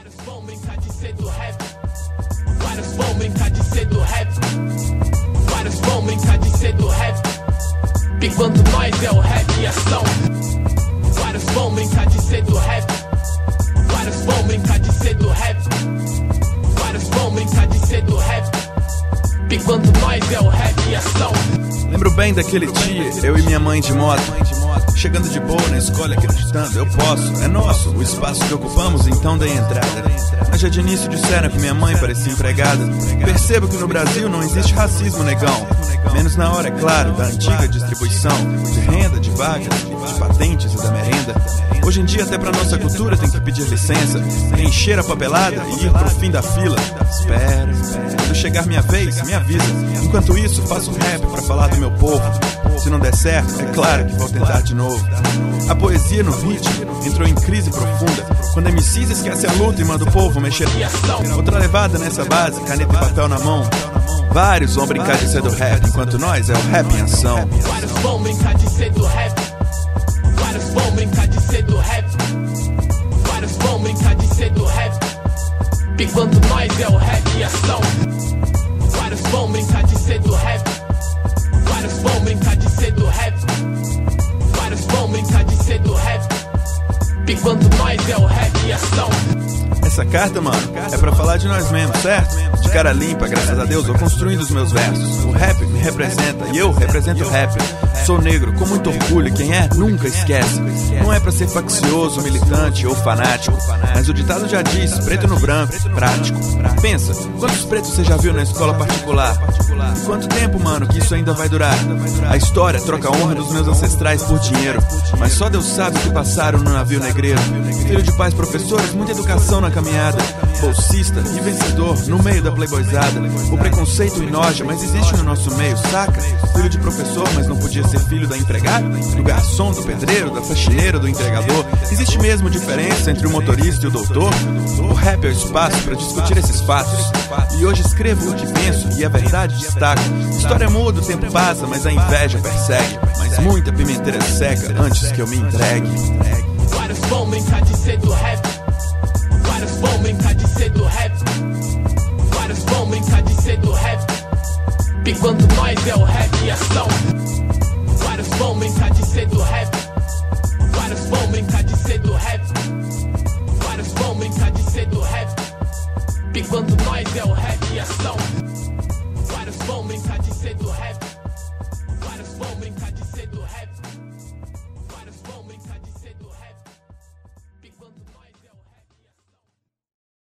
Vários vão brincar de ser do rap. Vários vão brincar de ser do rap. Vários vão brincar de ser do rap. Enquanto nós é o rap em ação. Vários vão brincar de ser do rap. Vários vão brincar de ser do rap. Vários vão brincar de ser do rap. Enquanto nós é o rap em ação. Lembro bem daquele dia, eu e minha mãe de moto, chegando de boa na escola acreditando, eu posso, é nosso, o espaço que ocupamos, então dei entrada. Mas já de início disseram que minha mãe parecia empregada. Percebo que no Brasil não existe racismo, negão. Menos na hora, é claro, da antiga distribuição de renda, de vagas, de patentes e da merenda. Hoje em dia, até pra nossa cultura tem que pedir licença, encher a papelada e ir pro fim da fila. Espera, quando chegar minha vez, me avisa. Enquanto isso, faço rap pra falar do meu povo. Se não der certo, é claro que vou tentar de novo. A poesia no ritmo entrou em crise profunda quando MCs esquece a luta e manda o povo mexer em ação. Outra levada nessa base, caneta e papel na mão. Vários vão brincar de ser do rap, enquanto nós é o rap em ação. Vários vão brincar de ser do rap. Vários vão brincar de ser do rap. Vários vão brincar de ser do rap. Enquanto nós é o rap em ação. Vários vão brincar de ser do rap. Vários vão brincar de ser do rap. Vários vão brincar de ser do rap. Enquanto nós é o rap em ação. Essa carta, mano, é pra falar de nós mesmos, certo? De cara limpa, graças a Deus, vou construindo os meus versos. O rap me representa e eu represento o rap. Sou negro com muito orgulho, quem é, nunca esquece. Não é pra ser faccioso, militante ou fanático, mas o ditado já diz, preto no branco, prático. Pensa, quantos pretos você já viu na escola particular? E quanto tempo, mano, que isso ainda vai durar? A história troca a honra dos meus ancestrais por dinheiro, mas só Deus sabe o que passaram no navio negreiro. Filho de pais professores, muita educação na caminhada. Bolsista e vencedor no meio da playboyzada. O preconceito enoja, mas existe no nosso meio, saca? Filho de professor, mas não podia ser filho da empregada? Do garçom, do pedreiro, da faxineira, do entregador? Existe mesmo diferença entre o motorista e o doutor? O rap é o espaço para discutir esses fatos. E hoje escrevo o que penso e a verdade destaco. História muda, o tempo passa, mas a inveja persegue. Mas muita pimenteira seca antes que eu me entregue. Vários vão brincar de ser do rap. Vários vão brincar de ser do rap. Vários vão brincar de ser do rap. Enquanto nós é o rap em ação. Vários vão brincar de ser do rap. Vários vão brincar de ser do rap. Vários vão brincar de ser do rap. Enquanto nós é o rap em ação. Vários vão brincar de ser do rap.